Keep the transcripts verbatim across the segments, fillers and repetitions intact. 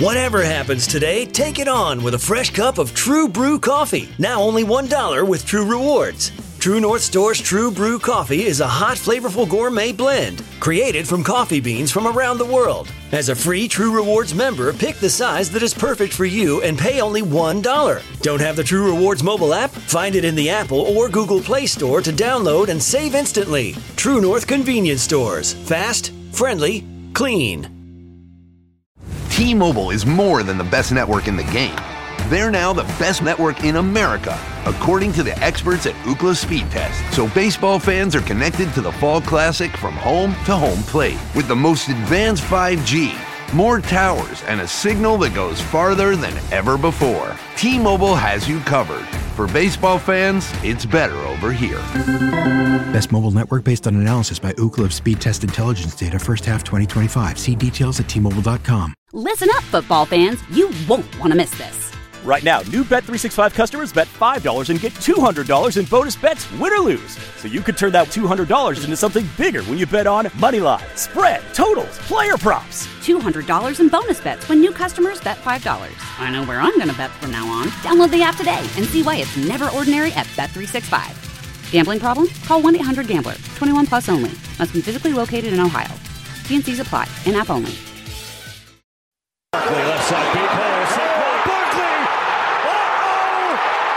Whatever happens today, take it on with a fresh cup of True Brew coffee. Now only one dollar with True Rewards. True North Store's True Brew coffee is a hot, flavorful gourmet blend created from coffee beans from around the world. As a free True Rewards member, pick the size that is perfect for you and pay only one dollar. Don't have the True Rewards mobile app? Find it in the Apple or Google Play Store to download and save instantly. True North Convenience Stores. Fast, friendly, clean. T-Mobile is more than the best network in the game. They're now the best network in America, according to the experts at Ookla Speed Test. So baseball fans are connected to the Fall Classic from home to home plate with the most advanced five G, more towers, and a signal that goes farther than ever before. T-Mobile has you covered. For baseball fans, it's better over here. Best mobile network based on analysis by Ookla of Speed Test Intelligence data first half twenty twenty-five. See details at T Mobile dot com. Listen up, football fans. You won't want to miss this. Right now, new Bet three sixty-five customers bet five dollars and get two hundred dollars in bonus bets, win or lose. So you could turn that two hundred dollars into something bigger when you bet on money line, spread, totals, player props. two hundred dollars in bonus bets when new customers bet five dollars. I know where I'm going to bet from now on. Download the app today and see why it's never ordinary at Bet three sixty-five. Gambling problem? Call one eight hundred gambler. twenty-one plus only. Must be physically located in Ohio. T and C's apply. In-app only. Barkley, left side, deep hole. Barkley! Uh-oh!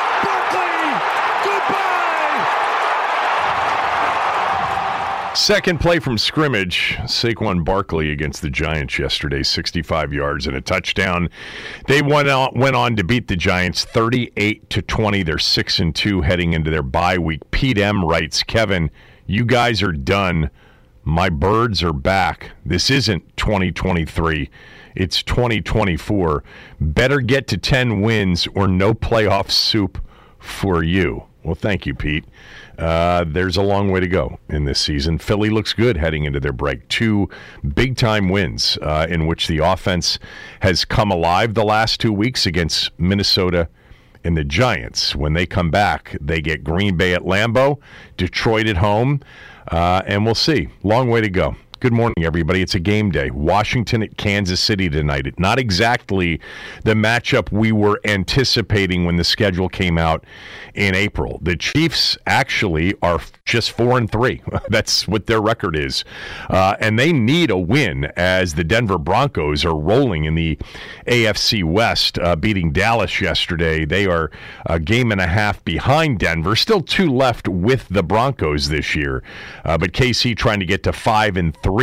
Barkley! Goodbye! Second play from scrimmage, Saquon Barkley against the Giants yesterday, sixty-five yards and a touchdown. They went on, went on to beat the Giants thirty-eight to twenty. They're six and two heading into their bye week. Pete M writes, Kevin, you guys are done. My birds are back. This isn't twenty twenty-three. It's twenty twenty-four. Better get to ten wins or no playoff soup for you. Well, thank you, Pete. Uh, there's a long way to go in this season. Philly looks good heading into their break. Two big-time wins uh, in which the offense has come alive the last two weeks against Minnesota and the Giants. When they come back, they get Green Bay at Lambeau, Detroit at home, uh, and we'll see. Long way to go. Good morning, everybody. It's a game day. Washington at Kansas City tonight. Not exactly the matchup we were anticipating when the schedule came out in April. The Chiefs actually are just four and three. That's what their record is, uh, and they need a win as the Denver Broncos are rolling in the A F C West, uh, beating Dallas yesterday. They are a game and a half behind Denver. Still two left with the Broncos this year, uh, but K C trying to get to five and three.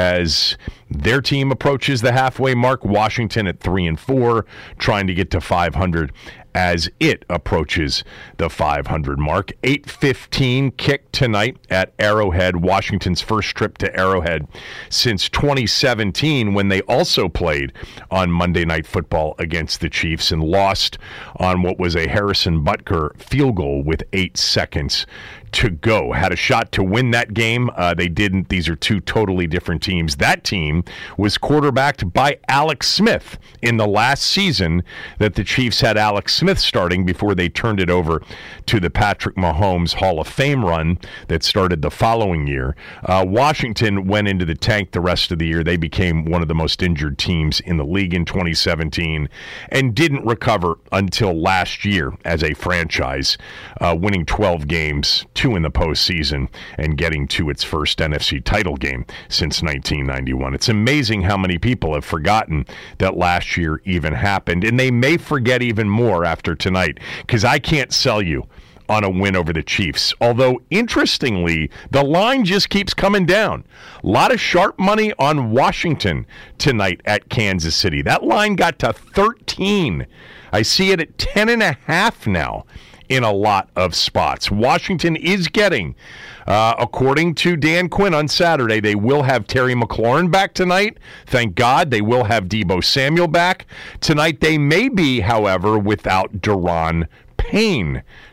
As their team approaches the halfway mark. Washington at three and four, trying to get to five hundred as it approaches the five hundred mark. eight fifteen kick tonight at Arrowhead. Washington's first trip to Arrowhead since twenty seventeen, when they also played on Monday Night Football against the Chiefs and lost on what was a Harrison Butker field goal with eight seconds to go. Had a shot to win that game. Uh, they didn't. These are two totally different teams. That team was quarterbacked by Alex Smith in the last season that the Chiefs had Alex Smith starting before they turned it over to the Patrick Mahomes Hall of Fame run that started the following year. Uh, Washington went into the tank the rest of the year. They became one of the most injured teams in the league in twenty seventeen and didn't recover until last year as a franchise, uh, winning twelve games, two in the postseason, and getting to its first N F C title game since nineteen ninety-one. It's amazing how many people have forgotten that last year even happened, and they may forget even more after tonight, because I can't sell you on a win over the Chiefs. Although, interestingly, the line just keeps coming down. A lot of sharp money on Washington tonight at Kansas City. That line got to thirteen. I see it at ten and a half now in a lot of spots. Washington is getting, uh, according to Dan Quinn on Saturday, they will have Terry McLaurin back tonight. Thank God. They will have Deebo Samuel back tonight. They may be, however, without Daron Payne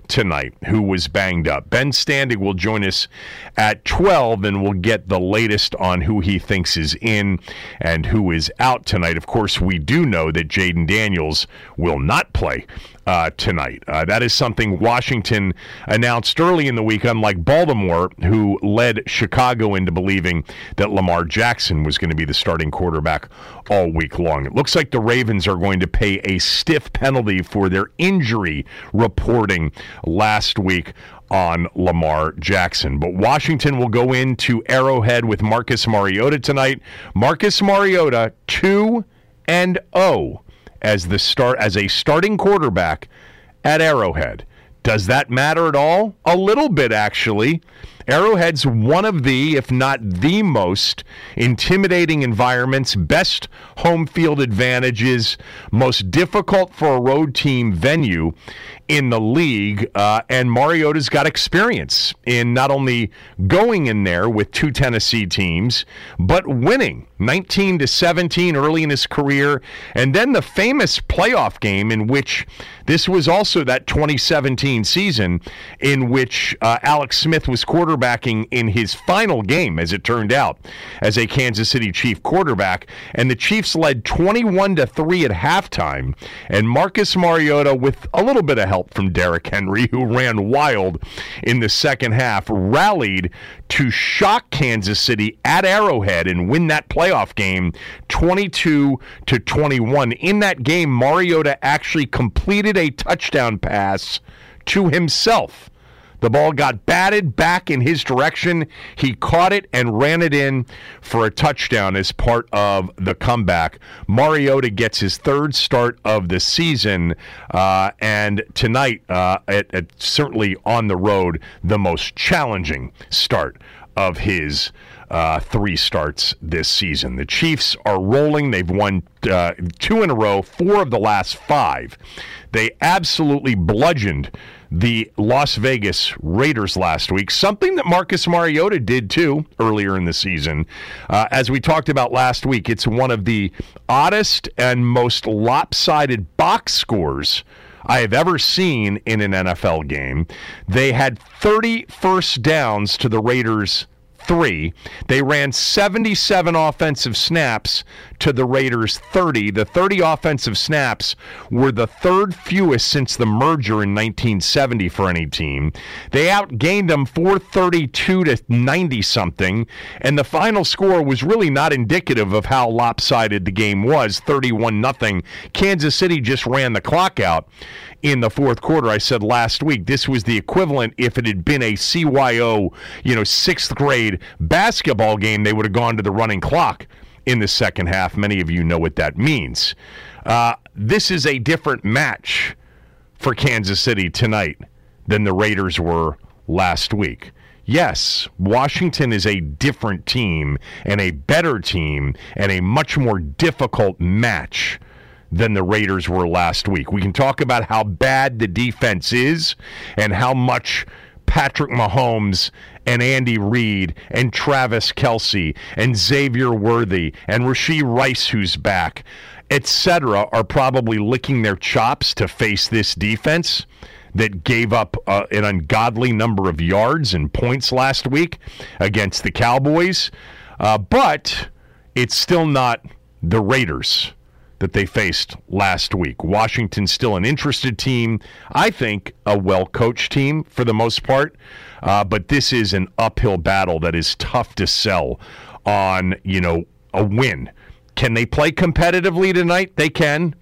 tonight, who was banged up. Ben Standig will join us at twelve, and we'll get the latest on who he thinks is in and who is out tonight. Of course, we do know that Jaden Daniels will not play uh, tonight. Uh, that is something Washington announced early in the week, unlike Baltimore, who led Chicago into believing that Lamar Jackson was going to be the starting quarterback all week long. It looks like the Ravens are going to pay a stiff penalty for their injury reporting last week on Lamar Jackson. But Washington will go into Arrowhead with Marcus Mariota tonight. Marcus Mariota two and oh as the start as a starting quarterback at Arrowhead. Does that matter at all? A little bit, actually. Arrowhead's one of the, if not the most intimidating environments, best home field advantages, most difficult for a road team venue in the league, uh, and Mariota's got experience in not only going in there with two Tennessee teams, but winning nineteen to seventeen early in his career, and then the famous playoff game in which this was also that twenty seventeen season in which uh, Alex Smith was quarterbacking in his final game, as it turned out, as a Kansas City Chief quarterback, and the Chiefs led twenty-one to three at halftime, and Marcus Mariota, with a little bit of help from Derrick Henry, who ran wild in the second half, rallied to shock Kansas City at Arrowhead and win that playoff game twenty-two to twenty-one. In that game, Mariota actually completed a touchdown pass to himself. The ball got batted back in his direction. He caught it and ran it in for a touchdown as part of the comeback. Mariota gets his third start of the season, uh, and tonight, uh, at, at certainly on the road, the most challenging start of his uh, three starts this season. The Chiefs are rolling. They've won uh, two in a row, four of the last five. They absolutely bludgeoned the Las Vegas Raiders last week, something that Marcus Mariota did too earlier in the season. Uh, as we talked about last week, it's one of the oddest and most lopsided box scores I have ever seen in an N F L game. They had thirty first downs to the Raiders' three. They ran seventy-seven offensive snaps to the Raiders' thirty. The thirty offensive snaps were the third fewest since the merger in nineteen seventy for any team. They outgained them four thirty-two to ninety something, and the final score was really not indicative of how lopsided the game was, thirty-one nothing. Kansas City just ran the clock out in the fourth quarter. I said last week this was the equivalent if it had been a C Y O, you know, sixth grade basketball game. They would have gone to the running clock in the second half. Many of you know what that means. Uh, this is a different match for Kansas City tonight than the Raiders were last week. Yes, Washington is a different team and a better team and a much more difficult match than the Raiders were last week. We can talk about how bad the defense is and how much Patrick Mahomes and Andy Reid and Travis Kelce and Xavier Worthy and Rashee Rice, who's back, et cetera, are probably licking their chops to face this defense that gave up uh, an ungodly number of yards and points last week against the Cowboys. Uh, but it's still not the Raiders that they faced last week. Washington's still an interested team. I think a well-coached team for the most part. Uh, but this is an uphill battle that is tough to sell on, you know, a win. Can they play competitively tonight? They can.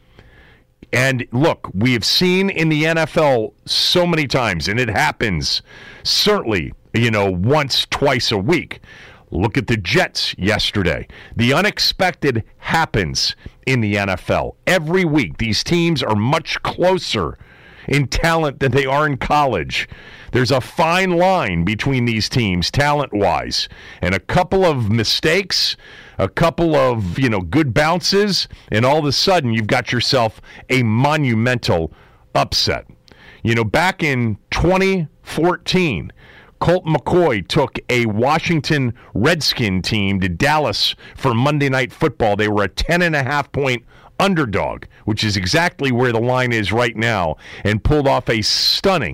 And look, we have seen in the N F L so many times, and it happens certainly, you know, once, twice a week. Look at the Jets yesterday. The unexpected happens in the N F L. Every week, these teams are much closer in talent than they are in college. There's a fine line between these teams, talent-wise. And a couple of mistakes, a couple of, you know, good bounces, and all of a sudden you've got yourself a monumental upset. You know, back in twenty fourteen, Colt McCoy took a Washington Redskin team to Dallas for Monday Night Football. They were a ten and a half point underdog, which is exactly where the line is right now, and pulled off a stunning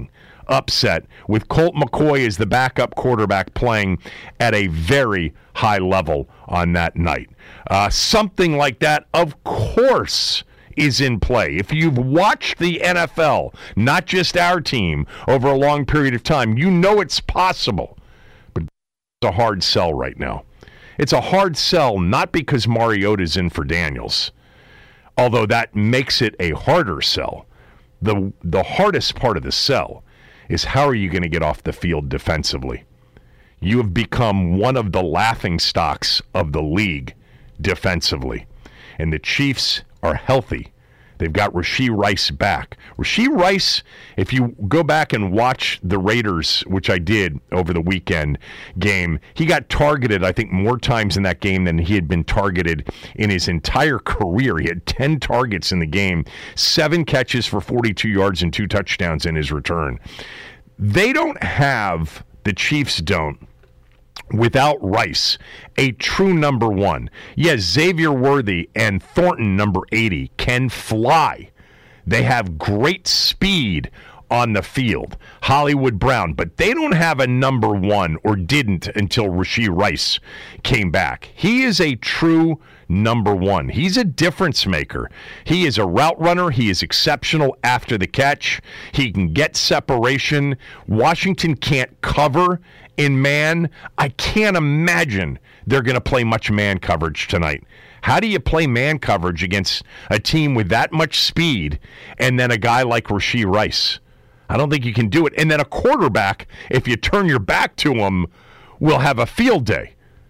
upset with Colt McCoy as the backup quarterback playing at a very high level on that night. Uh, something like that, of course, is in play. If you've watched the N F L, not just our team, over a long period of time, you know it's possible. But it's a hard sell right now. It's a hard sell not because Mariota's in for Daniels, although that makes it a harder sell. The, the hardest part of the sell is how are you going to get off the field defensively? You have become one of the laughingstocks of the league defensively. And the Chiefs are healthy. They've got Rashee Rice back. Rashee Rice, if you go back and watch the Raiders, which I did over the weekend game, he got targeted, I think, more times in that game than he had been targeted in his entire career. He had ten targets in the game, seven catches for forty-two yards and two touchdowns in his return. They don't have, the Chiefs don't, without Rice, a true number one. Yes, Xavier Worthy and Thornton, number eighty, can fly. They have great speed on the field. Hollywood Brown, but they don't have a number one, or didn't until Rashee Rice came back. He is a true number one. He's a difference maker. He is a route runner. He is exceptional after the catch. He can get separation. Washington can't cover in man. I can't imagine they're going to play much man coverage tonight. How do you play man coverage against a team with that much speed and then a guy like Rashee Rice? I don't think you can do it. And then a quarterback, if you turn your back to him, will have a field day.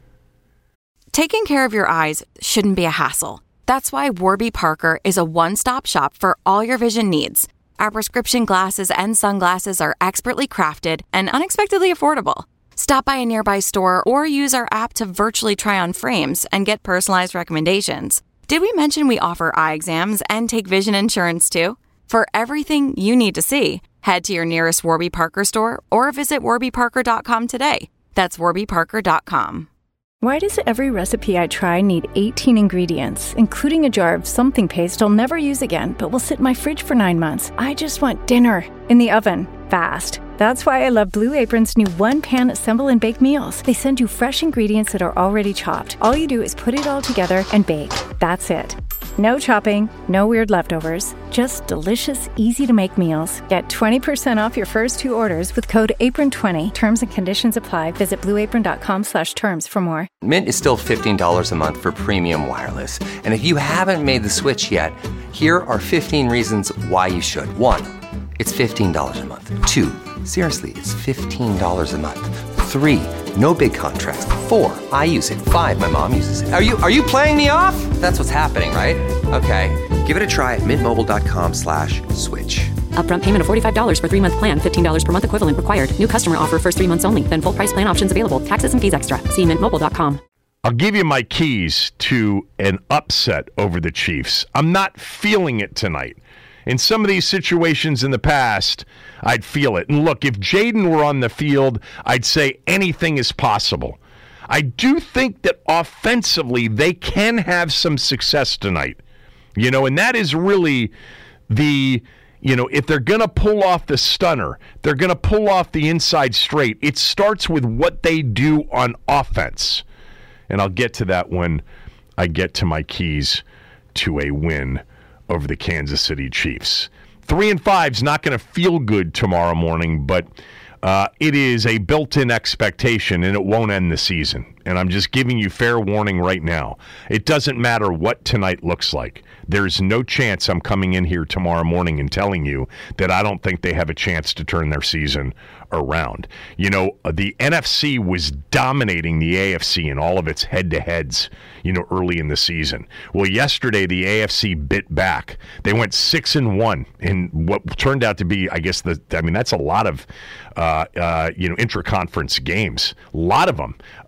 Taking care of your eyes shouldn't be a hassle. That's why Warby Parker is a one-stop shop for all your vision needs. Our prescription glasses and sunglasses are expertly crafted and unexpectedly affordable. Stop by a nearby store or use our app to virtually try on frames and get personalized recommendations. Did we mention we offer eye exams and take vision insurance too? For everything you need to see, head to your nearest Warby Parker store or visit warby parker dot com today. That's warby parker dot com. Why does every recipe I try need eighteen ingredients, including a jar of something paste I'll never use again, but will sit in my fridge for nine months? I just want dinner in the oven, fast. That's why I love Blue Apron's new one-pan assemble and bake meals. They send you fresh ingredients that are already chopped. All you do is put it all together and bake. That's it. No chopping, no weird leftovers, just delicious, easy-to-make meals. Get twenty percent off your first two orders with code apron twenty. Terms and conditions apply. Visit blue apron dot com slash terms for more. Mint is still fifteen dollars a month for premium wireless. And if you haven't made the switch yet, here are fifteen reasons why you should. One, it's fifteen dollars a month. Two, seriously, it's fifteen dollars a month. Three, no big contracts. Four, I use it. Five, my mom uses it. Are you are you playing me off? That's what's happening, right? Okay, give it a try at mintmobile.com slash switch. Upfront payment of forty-five dollars for three-month plan, fifteen dollars per month equivalent required. New customer offer first three months only. Then full price plan options available. Taxes and fees extra. See mint mobile dot com. I'll give you my keys to an upset over the Chiefs. I'm not feeling it tonight. In some of these situations in the past, I'd feel it. And look, if Jaden were on the field, I'd say anything is possible. I do think that offensively, they can have some success tonight. You know, and that is really the, you know, if they're going to pull off the stunner, they're going to pull off the inside straight. It starts with what they do on offense. And I'll get to that when I get to my keys to a win over the Kansas City Chiefs. Three and five's not going to feel good tomorrow morning, but uh, it is a built-in expectation, and it won't end the season. And I'm just giving you fair warning right now. It doesn't matter what tonight looks like. There's no chance I'm coming in here tomorrow morning and telling you that I don't think they have a chance to turn their season around. You know, the N F C was dominating the A F C in all of its head-to-heads, you know, early in the season. Well, yesterday the A F C bit back. They went six and one in what turned out to be, I guess, the. I mean, that's a lot of, uh, uh, you know, intra-conference games. A lot of them uh, yesterday.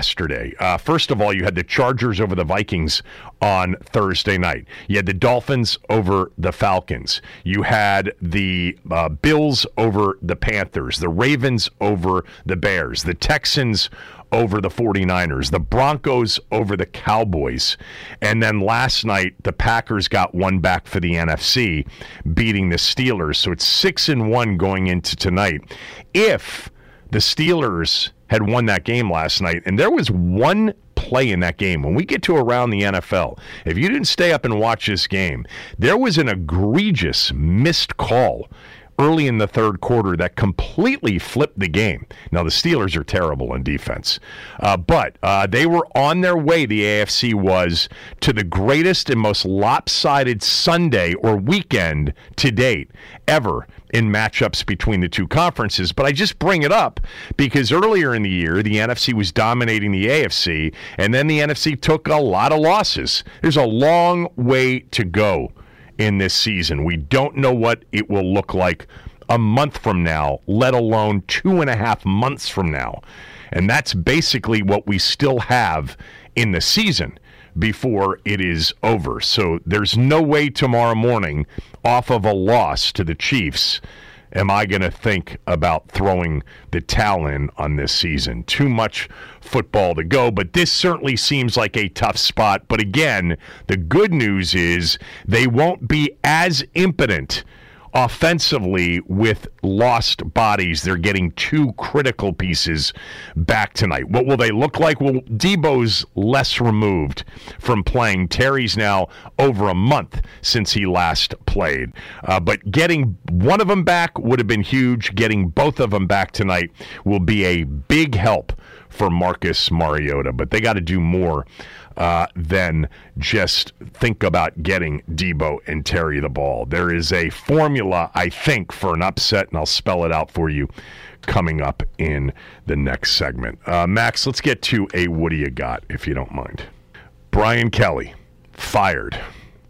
yesterday. Uh, first of all, you had the Chargers over the Vikings on Thursday night. You had the Dolphins over the Falcons. You had the uh, Bills over the Panthers. The Ravens over the Bears. The Texans over the 49ers, the Broncos over the Cowboys, and then last night the Packers got one back for the N F C, beating the Steelers. So it's six and one going into tonight. If the Steelers had won that game last night, and there was one play in that game, when we get to around the N F L, if you didn't stay up and watch this game, there was an egregious missed call early in the third quarter that completely flipped the game. Now, the Steelers are terrible in defense, uh, but uh, they were on their way, the A F C was, to the greatest and most lopsided Sunday or weekend to date ever in matchups between the two conferences. But I just bring it up because earlier in the year, the N F C was dominating the A F C, and then the N F C took a lot of losses. There's a long way to go in this season. We don't know what it will look like a month from now, let alone two and a half months from now. And that's basically what we still have in the season before it is over. So there's no way tomorrow morning, off of a loss to the Chiefs, am I going to think about throwing the towel in on this season. Too much football to go, but this certainly seems like a tough spot. But again, the good news is they won't be as impotent offensively with lost bodies. They're getting two critical pieces back tonight. What will they look like? Well, Debo's less removed from playing. Terry's now over a month since he last played. Uh, but getting one of them back would have been huge. Getting both of them back tonight will be a big help for Marcus Mariota. But they got to do more Uh, than just think about getting Debo and Terry the ball. There is a formula, I think, for an upset, and I'll spell it out for you coming up in the next segment. Uh, Max, let's get to a what do you got, if you don't mind. Brian Kelly, fired.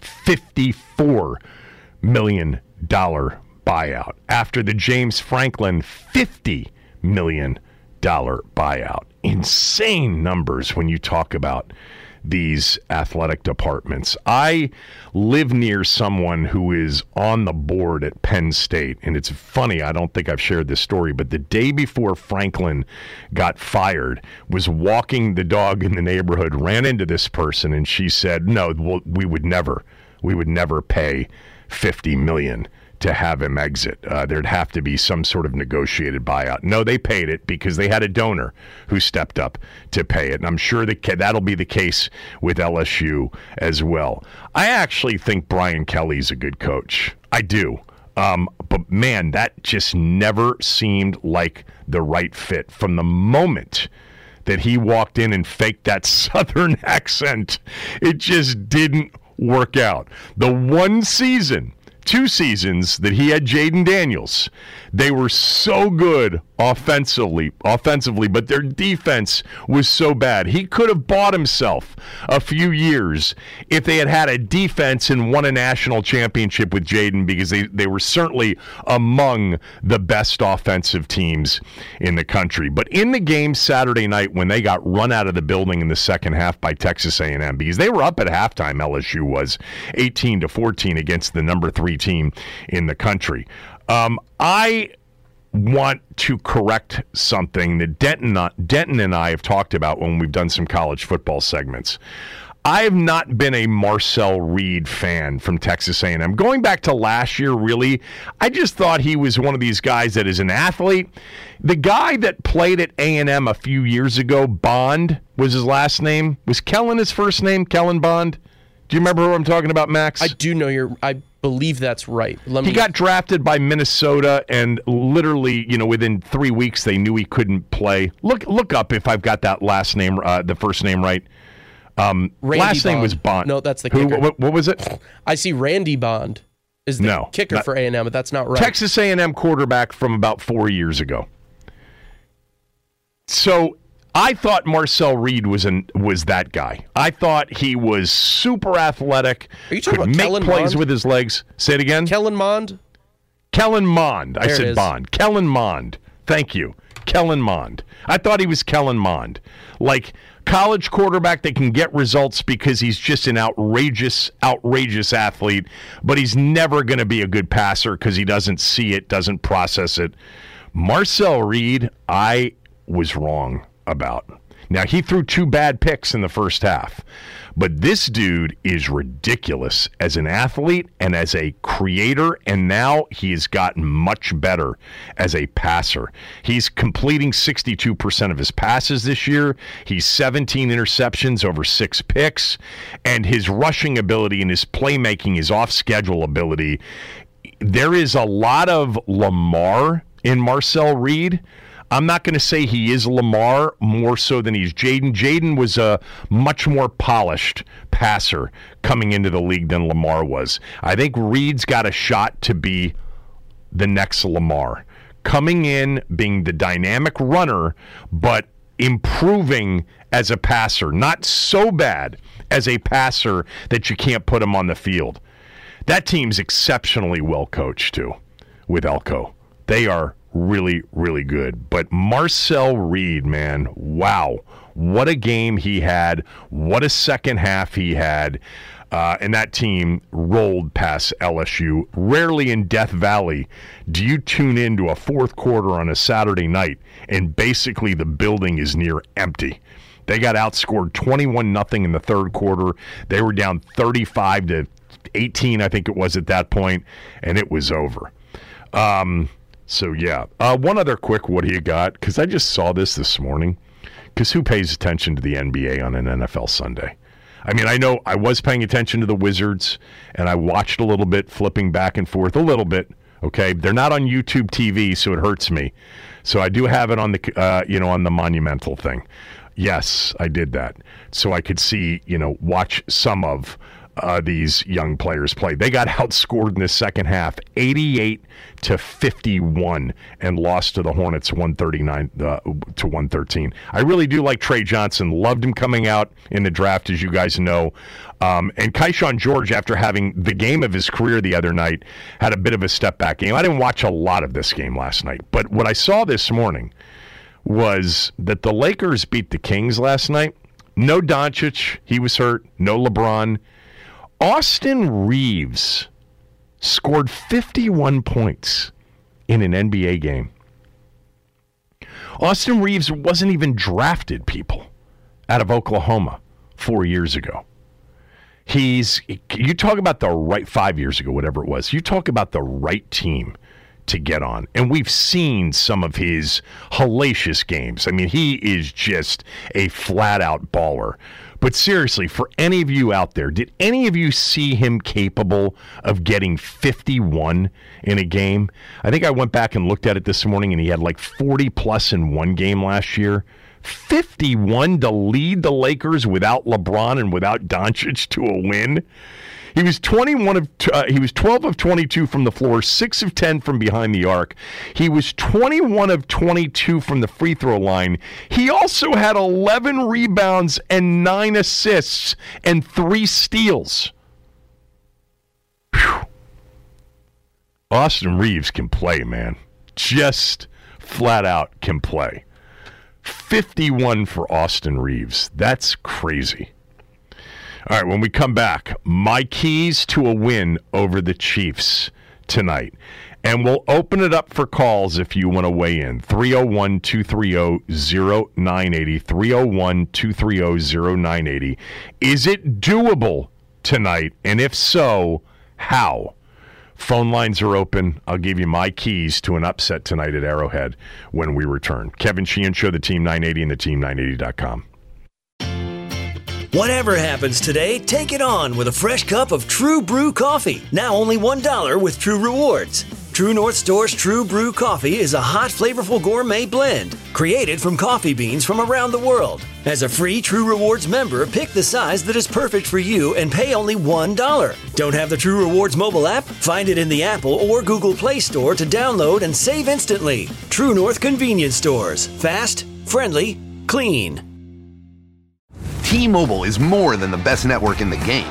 fifty-four million dollars buyout after the James Franklin fifty million dollars buyout. Insane numbers when you talk about these athletic departments. I live near someone who is on the board at Penn State, and it's funny, I don't think I've shared this story, but the day before Franklin got fired, was walking the dog in the neighborhood, ran into this person, and she said, no, well, we would never, we would never pay fifty million dollars to have him exit. Uh, there'd have to be some sort of negotiated buyout. No, they paid it because they had a donor who stepped up to pay it. And I'm sure that that'll be the case with L S U as well. I actually think Brian Kelly's a good coach. I do. Um, but, man, that just never seemed like the right fit from the moment that he walked in and faked that Southern accent. It just didn't work out. The one season Two seasons that he had Jaden Daniels, they were so good offensively, offensively, but their defense was so bad. He could have bought himself a few years if they had had a defense and won a national championship with Jaden, because they, they were certainly among the best offensive teams in the country. But in the game Saturday night when they got run out of the building in the second half by Texas A and M, because they were up at halftime, L S U was eighteen to fourteen against the number three team in the country. Um, I want to correct something that Denton, Denton and I have talked about when we've done some college football segments. I have not been a Marcel Reed fan from Texas A and M. Going back to last year, really, I just thought he was one of these guys that is an athlete. The guy that played at A and M a few years ago, Bond was his last name. Was Kellen his first name, Kellen Bond? Do you remember who I'm talking about, Max? I do know you're... I believe that's right. Let me... He got drafted by Minnesota, and literally, you know, within three weeks, they knew he couldn't play. Look look up if I've got that last name, uh, the first name right. Um, last Bond. name was Bond. No, that's the Who, kicker. what, what was it? I see Randy Bond is the no, kicker not, for A and M, but that's not right. Texas A and M quarterback from about four years ago. So I thought Marcel Reed was an, was that guy. I thought he was super athletic. Are you talking could about make Kellen plays Mond? with his legs. Say it again. Kellen Mond? Kellen Mond. I There it said is. Bond. Kellen Mond. Thank you. Kellen Mond. I thought he was Kellen Mond. Like, college quarterback that can get results because he's just an outrageous, outrageous athlete, but he's never going to be a good passer because he doesn't see it, doesn't process it. Marcel Reed, I was wrong about. Now, he threw two bad picks in the first half, but this dude is ridiculous as an athlete and as a creator, and now he has gotten much better as a passer. He's completing sixty-two percent of his passes this year. He's seventeen interceptions over six picks, and his rushing ability and his playmaking, his off-schedule ability, there is a lot of Lamar in Marcel Reed. I'm not going to say he is Lamar more so than he's Jaden. Jaden was a much more polished passer coming into the league than Lamar was. I think Reed's got a shot to be the next Lamar. Coming in, being the dynamic runner, but improving as a passer. Not so bad as a passer that you can't put him on the field. That team's exceptionally well coached, too, with Elko. They are really, really good. But Marcel Reed, man, wow. What a game he had. What a second half he had. Uh, and that team rolled past L S U. Rarely in Death Valley do you tune into a fourth quarter on a Saturday night and basically the building is near empty. They got outscored twenty-one nothing in the third quarter. They were down thirty-five to eighteen, I think it was at that point, and it was over. Um... So, yeah. Uh, one other quick, what do you got? Because I just saw this this morning. Because who pays attention to the N B A on an N F L Sunday? I mean, I know I was paying attention to the Wizards, and I watched a little bit, flipping back and forth a little bit. Okay, they're not on YouTube T V, so it hurts me. So I do have it on the, uh, you know, on the Monumental thing. Yes, I did that, so I could see, you know, watch some of Uh, these young players play. They got outscored in the second half, eighty-eight to fifty-one, and lost to the Hornets one thirty-nine uh, to one thirteen. I really do like Trey Johnson. Loved him coming out in the draft, as you guys know. Um, and Keyshawn George, after having the game of his career the other night, had a bit of a step-back game. I didn't watch a lot of this game last night, but what I saw this morning was that the Lakers beat the Kings last night. No Doncic. He was hurt. No LeBron. Austin Reeves scored fifty-one points in an N B A game. Austin Reeves wasn't even drafted, people, out of Oklahoma four years ago. He's, you talk about the right, five years ago, whatever it was, you talk about the right team to get on. And we've seen some of his hellacious games. I mean, he is just a flat-out baller. But seriously, for any of you out there, did any of you see him capable of getting fifty-one in a game? I think I went back and looked at it this morning, and he had like forty plus in one game last year. fifty-one to lead the Lakers without LeBron and without Doncic to a win. He was twenty-one of uh, he was twelve of twenty-two from the floor, six of ten from behind the arc. He was twenty-one of twenty-two from the free throw line. He also had eleven rebounds and nine assists and three steals. Whew. Austin Reeves can play, man. Just flat out can play. fifty-one for Austin Reeves. That's crazy. All right, when we come back, my keys to a win over the Chiefs tonight. And we'll open it up for calls if you want to weigh in. three oh one, two three oh, oh nine eight oh, three oh one, two three oh, oh nine eight oh. Is it doable tonight? And if so, how? Phone lines are open. I'll give you my keys to an upset tonight at Arrowhead when we return. Kevin Sheehan Show, the Team nine eighty and the team nine eighty dot com. Whatever happens today, take it on with a fresh cup of True Brew coffee. Now only one dollar with True Rewards. True North Store's True Brew coffee is a hot, flavorful gourmet blend created from coffee beans from around the world. As a free True Rewards member, pick the size that is perfect for you and pay only one dollar. Don't have the True Rewards mobile app? Find it in the Apple or Google Play Store to download and save instantly. True North Convenience Stores. Fast, friendly, clean. T-Mobile is more than the best network in the game.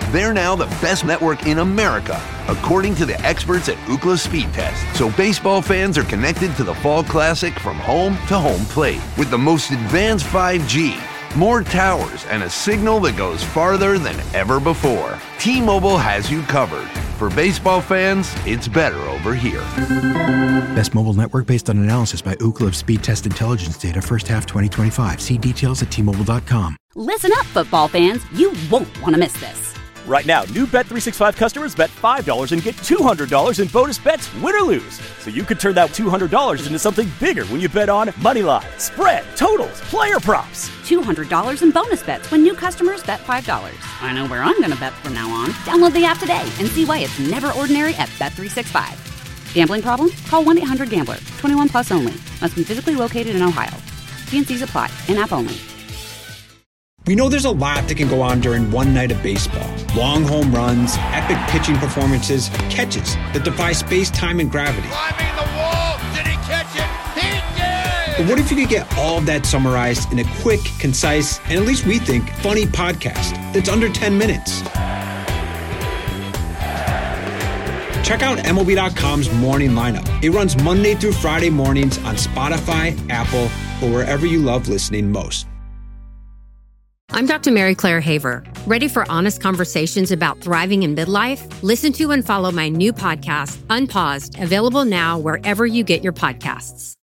They're now the best network in America, according to the experts at Ookla Speed Test. So baseball fans are connected to the Fall Classic from home to home plate with the most advanced five G, more towers, and a signal that goes farther than ever before. T-Mobile has you covered. For baseball fans, it's better over here. Best mobile network based on analysis by Ookla Speed Test Intelligence data first half twenty twenty-five. See details at T Mobile dot com. Listen up, football fans. You won't want to miss this. Right now, new Bet three sixty-five customers bet five dollars and get two hundred dollars in bonus bets, win or lose. So you could turn that two hundred dollars into something bigger when you bet on money line, spread, totals, player props. two hundred dollars in bonus bets when new customers bet five dollars. I know where I'm going to bet from now on. Download the app today and see why it's never ordinary at Bet three sixty-five. Gambling problem? Call one eight hundred gambler. twenty-one plus only. Must be physically located in Ohio. T and C's apply. In-app only. We know there's a lot that can go on during one night of baseball. Long home runs, epic pitching performances, catches that defy space, time, and gravity. Climbing the wall! Did he catch it? He did! But what if you could get all of that summarized in a quick, concise, and at least we think, funny podcast that's under ten minutes? Check out M L B dot com's Morning Lineup. It runs Monday through Friday mornings on Spotify, Apple, or wherever you love listening most. I'm Doctor Mary Claire Haver. Ready for honest conversations about thriving in midlife? Listen to and follow my new podcast, Unpaused, available now wherever you get your podcasts.